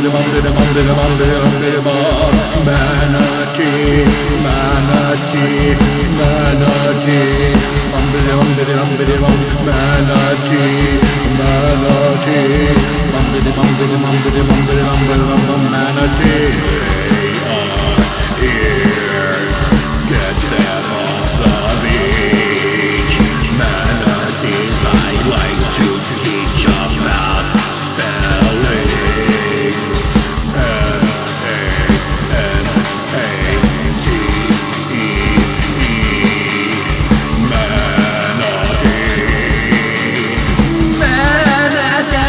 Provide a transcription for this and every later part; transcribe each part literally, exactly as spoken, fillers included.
bumpity bumpity bumpity bumpity bumpity bum. Manatee, manatee, manatee. Bumpity bumpity bumpity bum. Manatee, manatee. Bumpity bumpity bumpity bumpity bumpity bum. Manatee. They are here. Get them off the beach. Manatees I like to teach about spelling. M A N A T E E. Manatee. Manatee.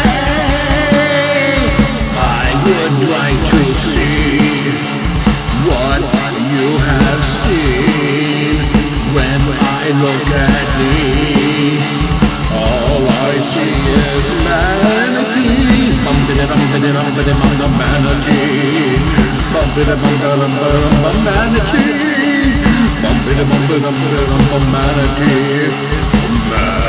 I would like to see what you have seen when I look at thee. All I see is manatees. Bumpity bumpity bumpity bum manatee. Bumpity bumpity bum manatee. Bumpity bumpity bum manatee.